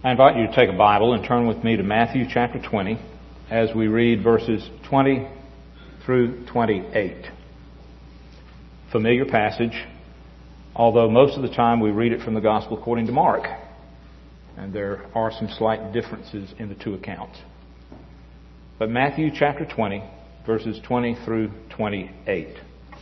I invite you to take a Bible and turn with me to Matthew chapter 20 as we read verses 20 through 28. Familiar passage, although most of the time we read it from the Gospel according to Mark, and there are some slight differences in the two accounts. But Matthew chapter 20, verses 20 through 28.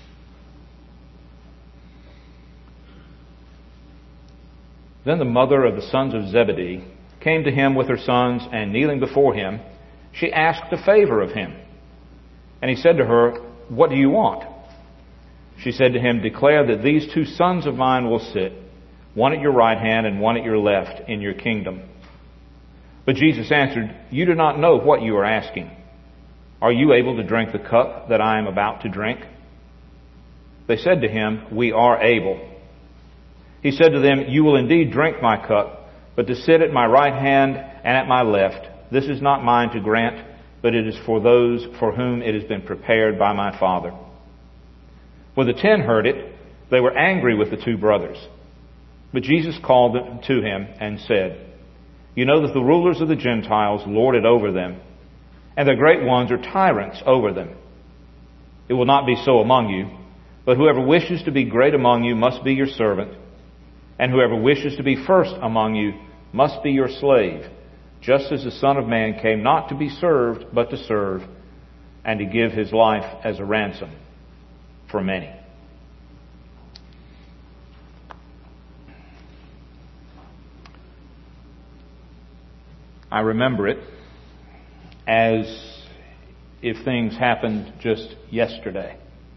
Then the mother of the sons of Zebedee came to him with her sons, and kneeling before him, she asked a favor of him. And he said to her, "What do you want?" She said to him, "Declare that these two sons of mine will sit, one at your right hand and one at your left, in your kingdom." But Jesus answered, "You do not know what you are asking. Are you able to drink the cup that I am about to drink?" They said to him, "We are able." He said to them, "You will indeed drink my cup, but to sit at my right hand and at my left, this is not mine to grant, but it is for those for whom it has been prepared by my Father." When the 10 heard it, they were angry with the two brothers. But Jesus called them to him and said, "You know that the rulers of the Gentiles lord it over them, and the great ones are tyrants over them. It will not be so among you, but whoever wishes to be great among you must be your servant, and whoever wishes to be first among you must be your slave, just as the Son of Man came not to be served, but to serve, and to give his life as a ransom for many." I remember it as if things happened just yesterday.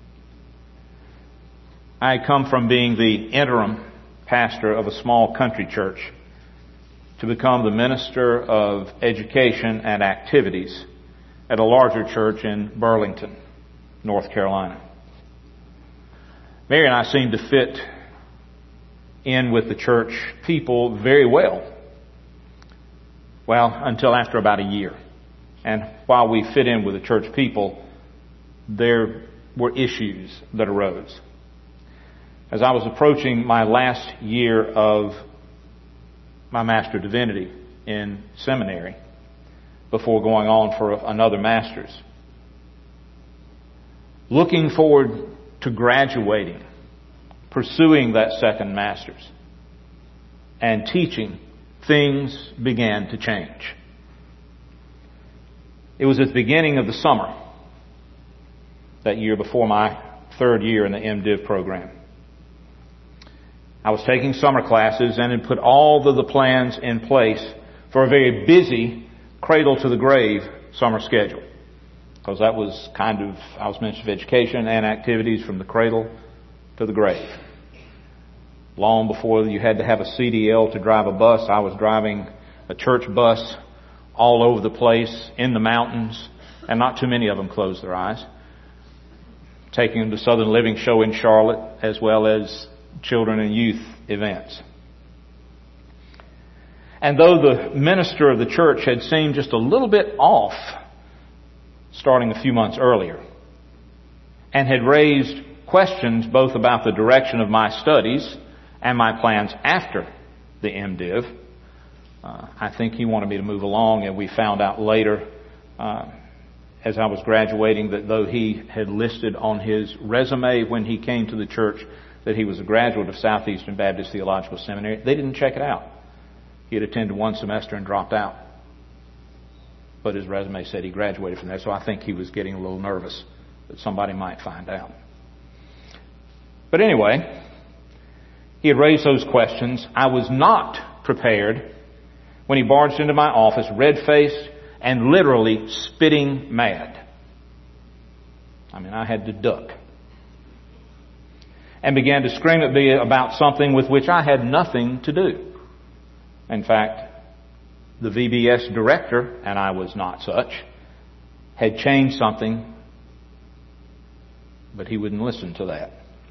I had come from being the interim pastor of a small country church to become the minister of education and activities at a larger church in Burlington, North Carolina. Mary and I seemed to fit in with the church people very well. Well, until after about a year. And while we fit in with the church people, there were issues that arose. As I was approaching my last year of my Master of Divinity in seminary, before going on for another master's, looking forward to graduating, pursuing that second master's, and teaching, things began to change. It was at the beginning of the summer, that year before my third year in the MDiv program. I was taking summer classes and had put all of the plans in place for a very busy cradle to the grave summer schedule. Because that was I was Minister of Education and activities from the cradle to the grave. Long before you had to have a CDL to drive a bus, I was driving a church bus all over the place in the mountains, and not too many of them closed their eyes. Taking them to Southern Living Show in Charlotte, as well as children and youth events. And though the minister of the church had seemed just a little bit off starting a few months earlier, and had raised questions both about the direction of my studies and my plans after the MDiv, I think he wanted me to move along, and we found out later as I was graduating that though he had listed on his resume when he came to the church that he was a graduate of Southeastern Baptist Theological Seminary, they didn't check it out. He had attended one semester and dropped out. But his resume said he graduated from there, so I think he was getting a little nervous that somebody might find out. But anyway, he had raised those questions. I was not prepared when he barged into my office, red-faced and literally spitting mad. I mean, I had to duck. And began to scream at me about something with which I had nothing to do. In fact, the VBS director, and I was not such, had changed something, but he wouldn't listen to that.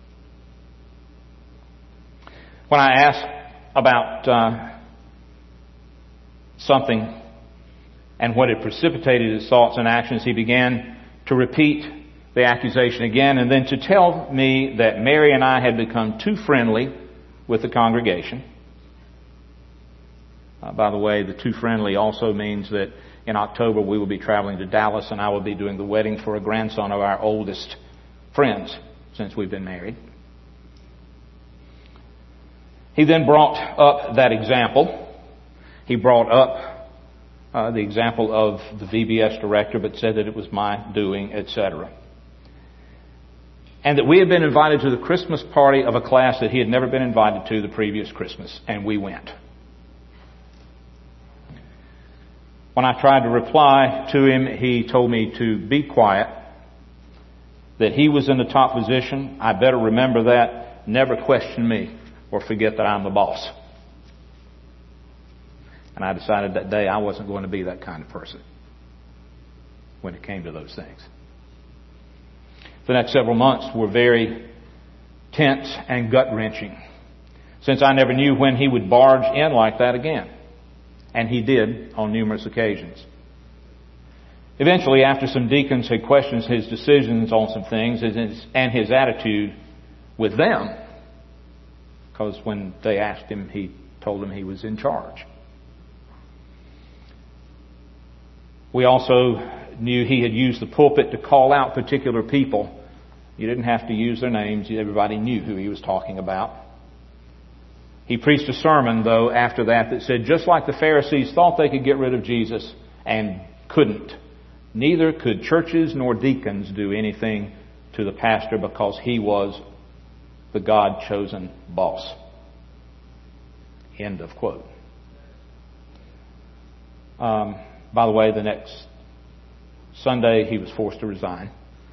When I asked about something and what had precipitated his thoughts and actions, he began to repeat the accusation again, and then to tell me that Mary and I had become too friendly with the congregation, By the way, the too friendly also means that in October we will be traveling to Dallas, and I will be doing the wedding for a grandson of our oldest friends since we've been married. He then brought up that example. He brought up the example of the VBS director, but said that it was my doing, etc. And that we had been invited to the Christmas party of a class that he had never been invited to the previous Christmas, and we went. When I tried to reply to him, he told me to be quiet, that he was in the top position. I better remember that, never question me, or forget that I'm the boss. And I decided that day I wasn't going to be that kind of person when it came to those things. The next several months were very tense and gut-wrenching, since I never knew when he would barge in like that again. And he did on numerous occasions. Eventually, after some deacons had questioned his decisions on some things and his attitude with them, because when they asked him, he told them he was in charge. We also knew he had used the pulpit to call out particular people. You didn't have to use their names. Everybody knew who he was talking about. He preached a sermon, though, after that said, just like the Pharisees thought they could get rid of Jesus and couldn't, neither could churches nor deacons do anything to the pastor because he was the God-chosen boss. End of quote. By the way, the next Sunday he was forced to resign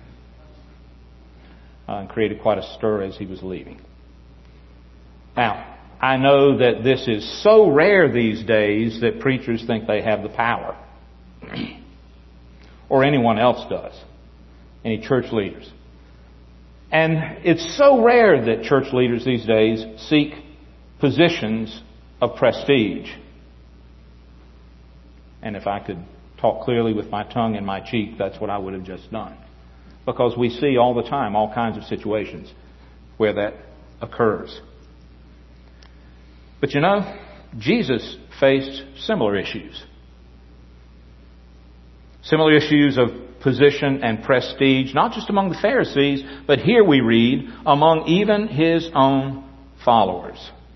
and created quite a stir as he was leaving. Now, I know that this is so rare these days that preachers think they have the power. Or anyone else does. Any church leaders. And it's so rare that church leaders these days seek positions of prestige. And if I could talk clearly with my tongue in my cheek, that's what I would have just done. Because we see all the time all kinds of situations where that occurs. But you know, Jesus faced similar issues. Similar issues of position and prestige, not just among the Pharisees, but here we read, among even his own followers.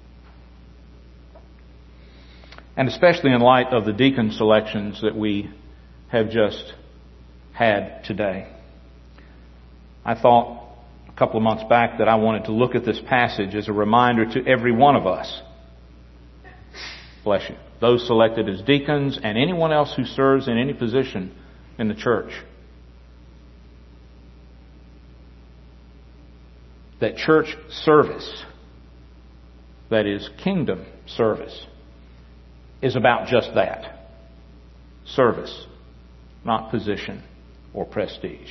And especially in light of the deacon selections that we have just had today. I thought a couple of months back that I wanted to look at this passage as a reminder to every one of us. Bless you. Those selected as deacons and anyone else who serves in any position in the church. That church service, that is kingdom service, is about just that. Service, not position or prestige.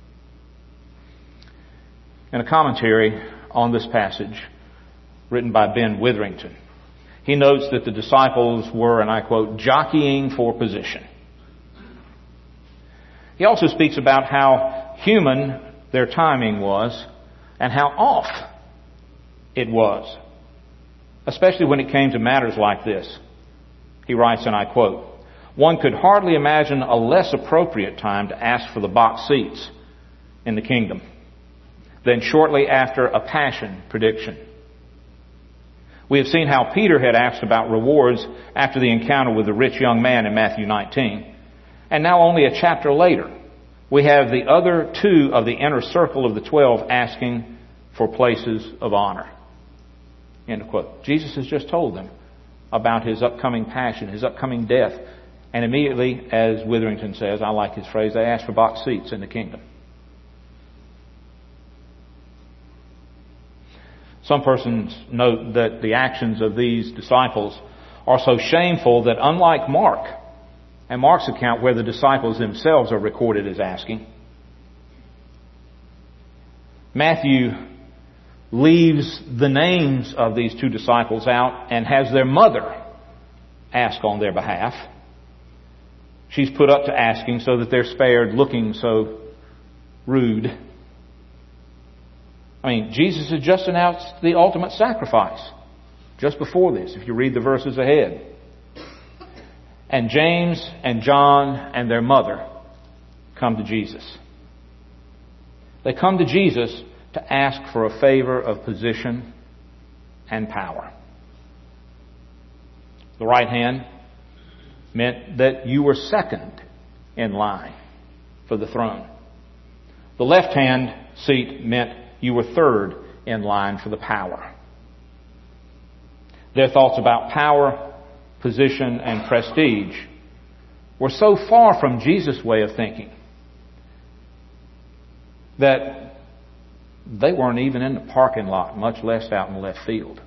In a commentary on this passage written by Ben Witherington, he notes that the disciples were, and I quote, jockeying for position. He also speaks about how human their timing was and how off it was, especially when it came to matters like this. He writes, and I quote, one could hardly imagine a less appropriate time to ask for the box seats in the kingdom than shortly after a passion prediction. We have seen how Peter had asked about rewards after the encounter with the rich young man in Matthew 19. And now only a chapter later, we have the other two of the inner circle of the 12 asking for places of honor. End of quote. Jesus has just told them about his upcoming passion, his upcoming death. And immediately, as Witherington says, I like his phrase, they ask for box seats in the kingdom. Some persons note that the actions of these disciples are so shameful that unlike Mark and Mark's account where the disciples themselves are recorded as asking, Matthew leaves the names of these two disciples out and has their mother ask on their behalf. She's put up to asking so that they're spared looking so rude. I mean, Jesus has just announced the ultimate sacrifice just before this, if you read the verses ahead. And James and John and their mother come to Jesus. They come to Jesus to ask for a favor of position and power. The right hand meant that you were second in line for the throne. The left hand seat meant you were third in line for the power. Their thoughts about power, position, and prestige were so far from Jesus' way of thinking that they weren't even in the parking lot, much less out in the left field.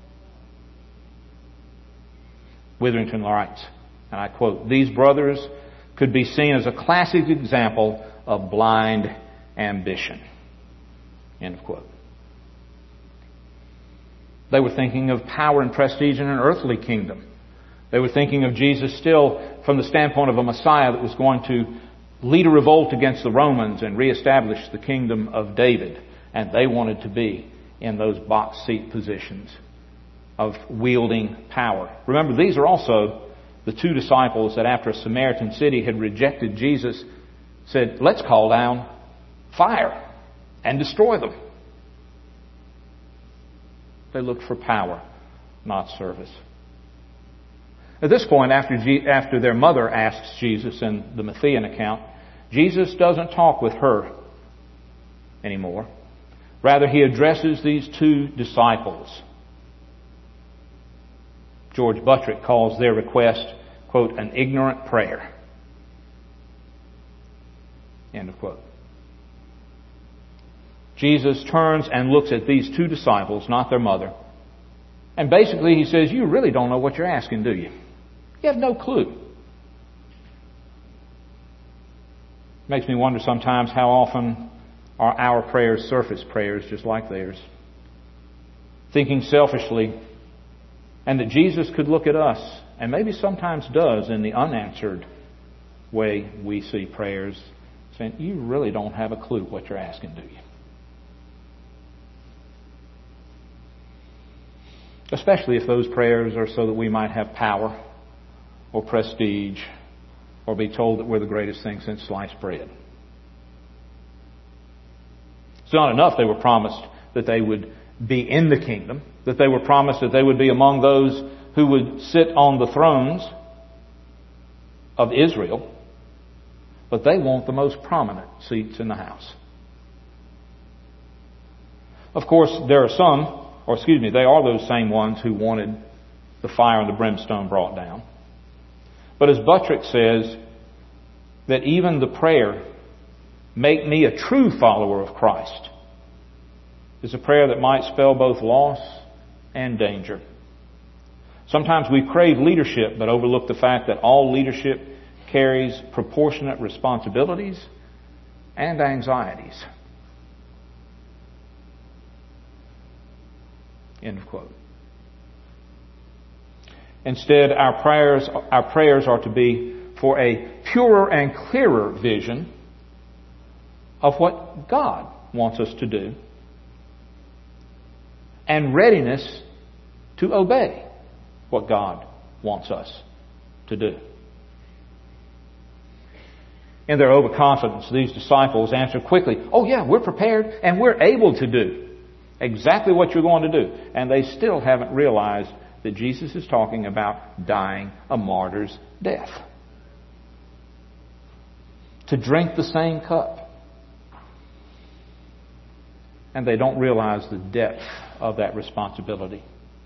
Witherington writes, and I quote, "These brothers could be seen as a classic example of blind ambition." End of quote. They were thinking of power and prestige in an earthly kingdom. They were thinking of Jesus still from the standpoint of a Messiah that was going to lead a revolt against the Romans and reestablish the kingdom of David. And they wanted to be in those box seat positions of wielding power. Remember, these are also the two disciples that after a Samaritan city had rejected Jesus said, "Let's call down fire and destroy them." They looked for power, not service. At this point, after their mother asks Jesus in the Matthean account, Jesus doesn't talk with her anymore. Rather, he addresses these two disciples. George Buttrick calls their request, quote, "an ignorant prayer." End of quote. Jesus turns and looks at these two disciples, not their mother. And basically he says, "You really don't know what you're asking, do you? You have no clue." Makes me wonder sometimes how often are our prayers surface prayers just like theirs. Thinking selfishly, and that Jesus could look at us, and maybe sometimes does in the unanswered way we see prayers, saying, "You really don't have a clue what you're asking, do you?" Especially if those prayers are so that we might have power or prestige or be told that we're the greatest thing since sliced bread. It's not enough they were promised that they would be in the kingdom, that they were promised that they would be among those who would sit on the thrones of Israel, but they want the most prominent seats in the house. Of course, they are those same ones who wanted the fire and the brimstone brought down. But as Buttrick says, that even the prayer, "Make me a true follower of Christ," is a prayer that might spell both loss and danger. Sometimes we crave leadership but overlook the fact that all leadership carries proportionate responsibilities and anxieties. End of quote. Instead, our prayers are to be for a purer and clearer vision of what God wants us to do and readiness to obey what God wants us to do. In their overconfidence, these disciples answer quickly, "Oh yeah, we're prepared and we're able to do exactly what you're going to do." And they still haven't realized that Jesus is talking about dying a martyr's death. To drink the same cup. And they don't realize the depth of that responsibility.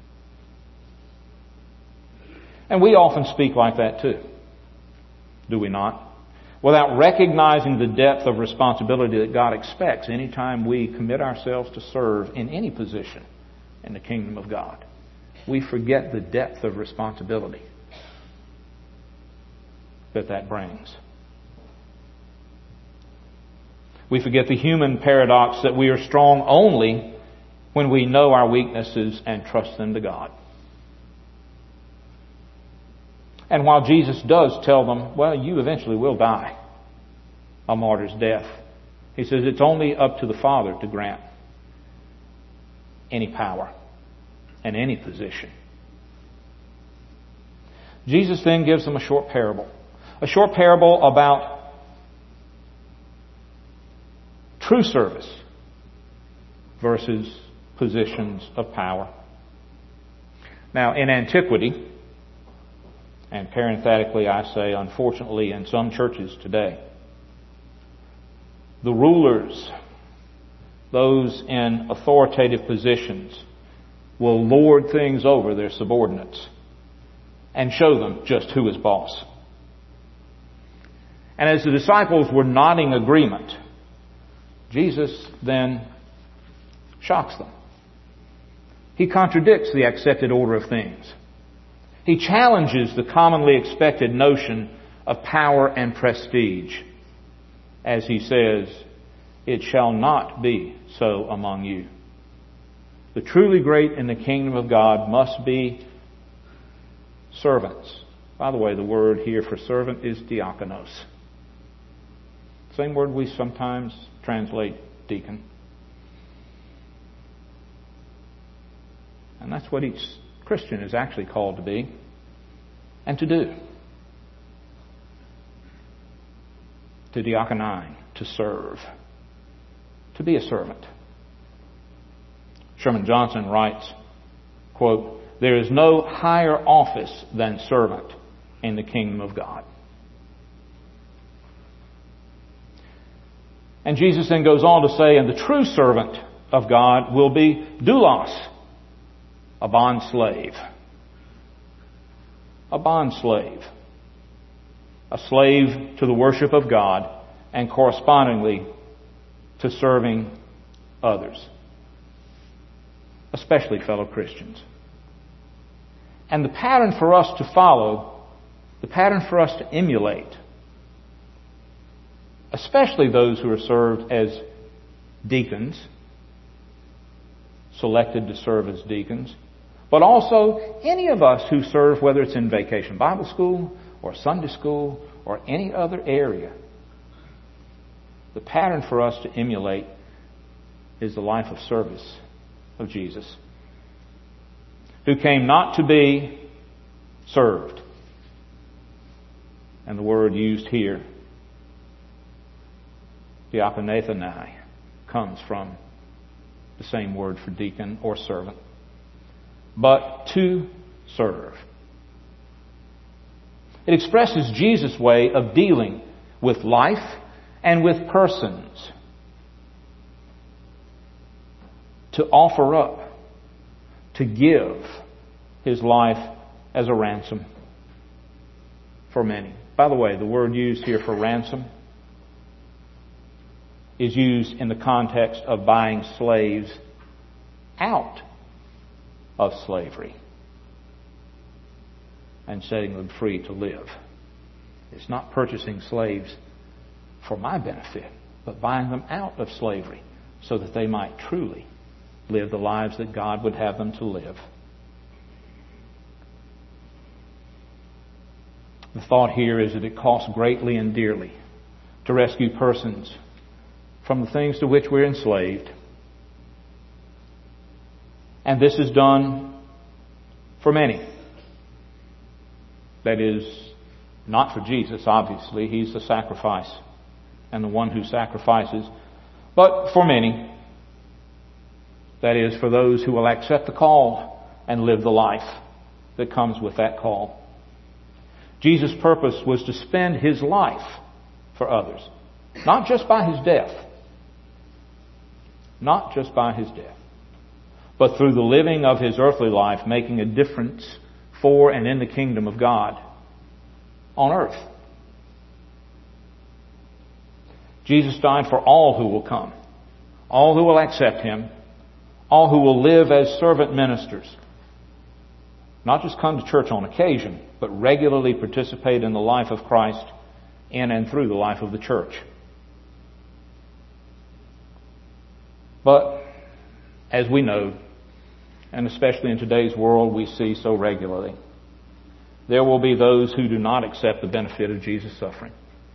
And we often speak like that too. Do we not? Without recognizing the depth of responsibility that God expects anytime we commit ourselves to serve in any position in the kingdom of God. We forget the depth of responsibility that brings. We forget the human paradox that we are strong only when we know our weaknesses and trust them to God. And while Jesus does tell them, well, you eventually will die a martyr's death, he says it's only up to the Father to grant any power and any position. Jesus then gives them a short parable. A short parable about true service versus positions of power. Now, in antiquity, and parenthetically I say, unfortunately, in some churches today, the rulers, those in authoritative positions, will lord things over their subordinates and show them just who is boss. And as the disciples were nodding agreement, Jesus then shocks them. He contradicts the accepted order of things. He challenges the commonly expected notion of power and prestige, as he says, "It shall not be so among you. The truly great in the kingdom of God must be servants." By the way, the word here for servant is diakonos. Same word we sometimes translate deacon. And that's what each Christian is actually called to be and to do. To diakonine, to serve, to be a servant. Sherman Johnson writes, quote, "There is no higher office than servant in the kingdom of God." And Jesus then goes on to say, "And the true servant of God will be doulos, a bond slave." A bond slave. A slave to the worship of God and correspondingly to serving others, especially fellow Christians. And the pattern for us to follow, the pattern for us to emulate, especially those who are served as deacons, selected to serve as deacons, but also any of us who serve, whether it's in Vacation Bible School or Sunday School or any other area. The pattern for us to emulate is the life of service of Jesus, who came not to be served. And the word used here, diakonethanai, comes from the same word for deacon or servant, but to serve. It expresses Jesus' way of dealing with life and with persons. To offer up, to give his life as a ransom for many. By the way, the word used here for ransom is used in the context of buying slaves out of slavery and setting them free to live. It's not purchasing slaves for my benefit, but buying them out of slavery so that they might truly live the lives that God would have them to live. The thought here is that it costs greatly and dearly to rescue persons from the things to which we're enslaved. And this is done for many. That is, not for Jesus, obviously. He's the sacrifice and the one who sacrifices. But for many. That is, for those who will accept the call and live the life that comes with that call. Jesus' purpose was to spend his life for others. Not just by his death. Not just by his death. But through the living of his earthly life, making a difference for and in the kingdom of God on earth. Jesus died for all who will come. All who will accept him. All who will live as servant ministers. Not just come to church on occasion, but regularly participate in the life of Christ in and through the life of the church. But, as we know, and especially in today's world we see so regularly, there will be those who do not accept the benefit of Jesus' suffering,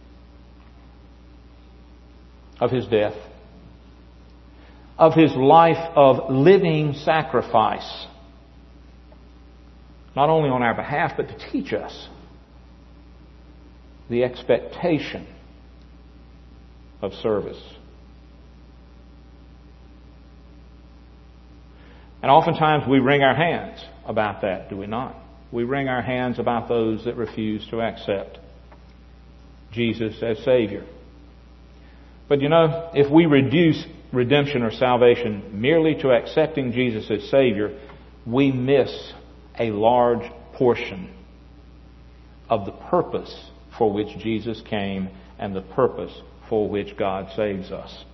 of his death, of his life of living sacrifice, not only on our behalf, but to teach us the expectation of service. And oftentimes we wring our hands about that, do we not? We wring our hands about those that refuse to accept Jesus as Savior. But you know, if we reduce redemption or salvation merely to accepting Jesus as Savior, we miss a large portion of the purpose for which Jesus came and the purpose for which God saves us.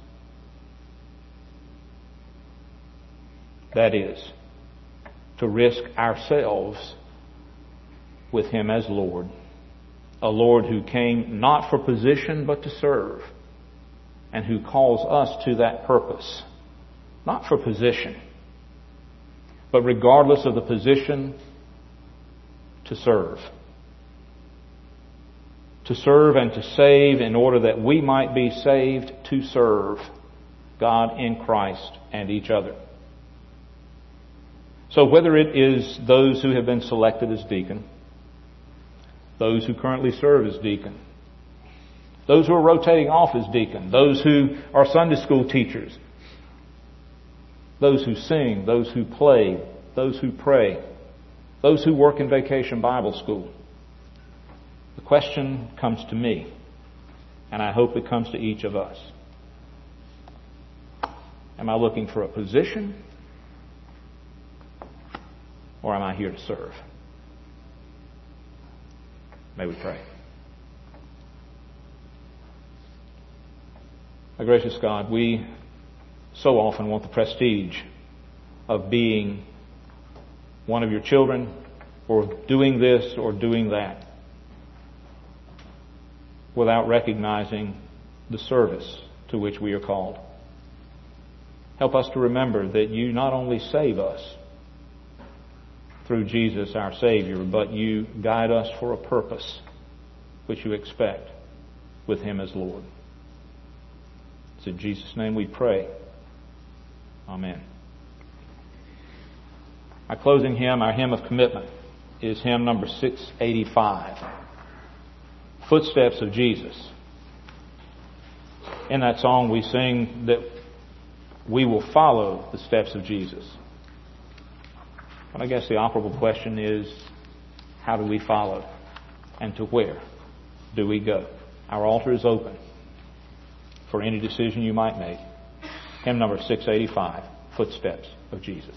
That is, to risk ourselves with Him as Lord. A Lord who came not for position but to serve, and who calls us to that purpose. Not for position, but regardless of the position, to serve. To serve and to save in order that we might be saved to serve God in Christ and each other. So whether it is those who have been selected as deacon, those who currently serve as deacon, those who are rotating off as deacon, those who are Sunday school teachers, those who sing, those who play, those who pray, those who work in Vacation Bible School, the question comes to me, and I hope it comes to each of us. Am I looking for a position, or am I here to serve? May we pray. Our gracious God, we so often want the prestige of being one of your children, or doing this or doing that, without recognizing the service to which we are called. Help us to remember that you not only save us through Jesus our Savior, but you guide us for a purpose which you expect with Him as Lord. It's in Jesus' name we pray. Amen. Our closing hymn, our hymn of commitment, is hymn number 685, Footsteps of Jesus. In that song we sing that we will follow the steps of Jesus. But I guess the operable question is, how do we follow? And to where do we go? Our altar is open for any decision you might make. Hymn number 685, Footsteps of Jesus.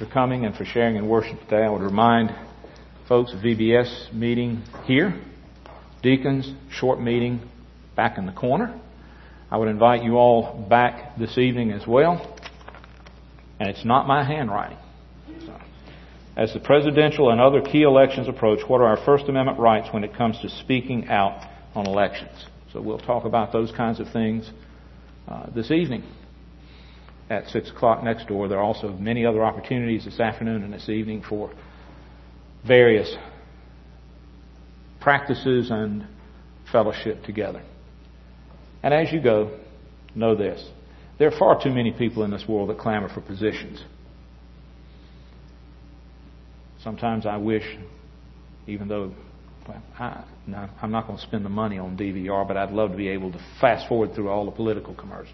coming and for sharing in worship today. I would remind folks of VBS meeting here. Deacons, short meeting back in the corner. I would invite you all back this evening as well. And it's not my handwriting. So, as the presidential and other key elections approach, what are our First Amendment rights when it comes to speaking out on elections? So we'll talk about those kinds of things this evening at 6 o'clock next door. There are also many other opportunities this afternoon and this evening for various practices and fellowship together. And as you go, know this. There are far too many people in this world that clamor for positions. Sometimes I wish, even though I'm not going to spend the money on DVR, but I'd love to be able to fast forward through all the political commercials.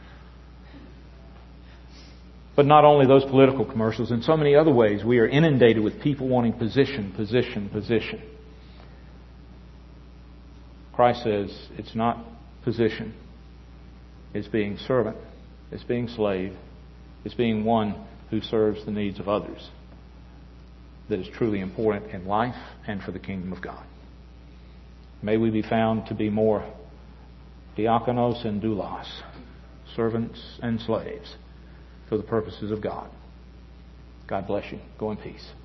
But not only those political commercials, in so many other ways, we are inundated with people wanting position, position, position. Christ says it's not position. It's being servant. It's being slave. It's being one who serves the needs of others that is truly important in life and for the kingdom of God. May we be found to be more diakonos and doulos, servants and slaves, for the purposes of God. God bless you. Go in peace.